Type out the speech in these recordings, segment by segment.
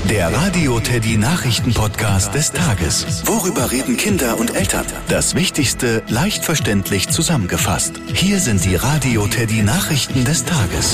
Der Radio Teddy Nachrichten-Podcast des Tages. Worüber reden Kinder und Eltern? Das Wichtigste leicht verständlich zusammengefasst. Hier sind die Radio Teddy Nachrichten des Tages.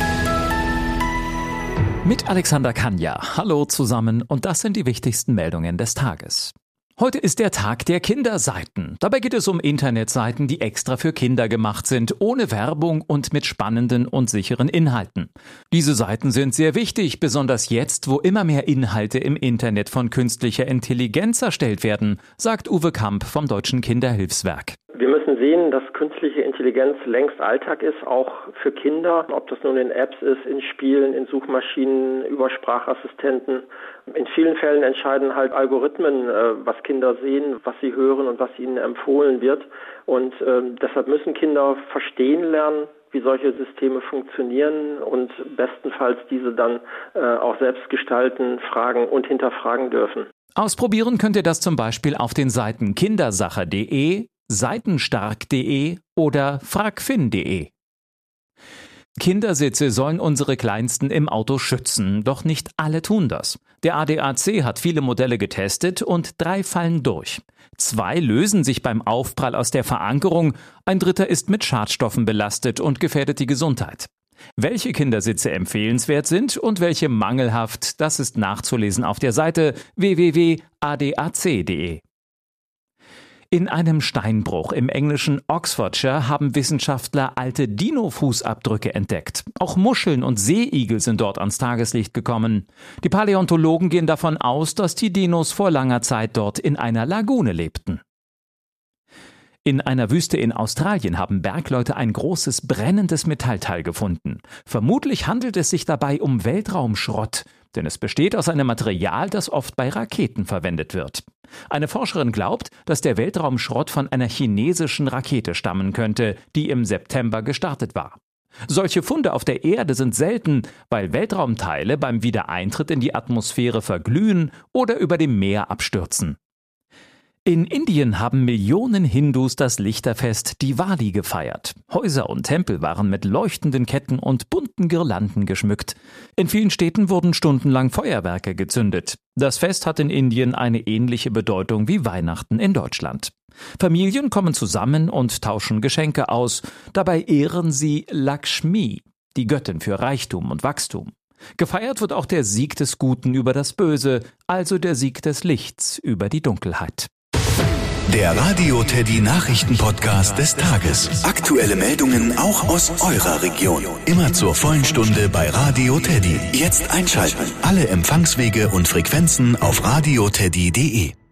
Mit Alexander Kanja. Hallo zusammen und das sind die wichtigsten Meldungen des Tages. Heute ist der Tag der Kinderseiten. Dabei geht es um Internetseiten, die extra für Kinder gemacht sind, ohne Werbung und mit spannenden und sicheren Inhalten. Diese Seiten sind sehr wichtig, besonders jetzt, wo immer mehr Inhalte im Internet von künstlicher Intelligenz erstellt werden, sagt Uwe Kamp vom Deutschen Kinderhilfswerk. Wir müssen sehen, dass künstliche Intelligenz längst Alltag ist, auch für Kinder, ob das nun in Apps ist, in Spielen, in Suchmaschinen, über Sprachassistenten. In vielen Fällen entscheiden halt Algorithmen, was Kinder sehen, was sie hören und was ihnen empfohlen wird. Und deshalb müssen Kinder verstehen lernen, wie solche Systeme funktionieren und bestenfalls diese dann auch selbst gestalten, fragen und hinterfragen dürfen. Ausprobieren könnt ihr das zum Beispiel auf den Seiten kindersache.de, seitenstark.de oder fragfin.de. Kindersitze sollen unsere Kleinsten im Auto schützen, doch nicht alle tun das. Der ADAC hat viele Modelle getestet und 3 fallen durch. 2 lösen sich beim Aufprall aus der Verankerung, ein dritter ist mit Schadstoffen belastet und gefährdet die Gesundheit. Welche Kindersitze empfehlenswert sind und welche mangelhaft, das ist nachzulesen auf der Seite www.adac.de. In einem Steinbruch im englischen Oxfordshire haben Wissenschaftler alte Dino-Fußabdrücke entdeckt. Auch Muscheln und Seeigel sind dort ans Tageslicht gekommen. Die Paläontologen gehen davon aus, dass die Dinos vor langer Zeit dort in einer Lagune lebten. In einer Wüste in Australien haben Bergleute ein großes brennendes Metallteil gefunden. Vermutlich handelt es sich dabei um Weltraumschrott, denn es besteht aus einem Material, das oft bei Raketen verwendet wird. Eine Forscherin glaubt, dass der Weltraumschrott von einer chinesischen Rakete stammen könnte, die im September gestartet war. Solche Funde auf der Erde sind selten, weil Weltraumteile beim Wiedereintritt in die Atmosphäre verglühen oder über dem Meer abstürzen. In Indien haben Millionen Hindus das Lichterfest Diwali gefeiert. Häuser und Tempel waren mit leuchtenden Ketten und bunten Girlanden geschmückt. In vielen Städten wurden stundenlang Feuerwerke gezündet. Das Fest hat in Indien eine ähnliche Bedeutung wie Weihnachten in Deutschland. Familien kommen zusammen und tauschen Geschenke aus. Dabei ehren sie Lakshmi, die Göttin für Reichtum und Wachstum. Gefeiert wird auch der Sieg des Guten über das Böse, also der Sieg des Lichts über die Dunkelheit. Der Radio Teddy Nachrichten-Podcast des Tages. Aktuelle Meldungen auch aus eurer Region. Immer zur vollen Stunde bei Radio Teddy. Jetzt einschalten. Alle Empfangswege und Frequenzen auf radioteddy.de.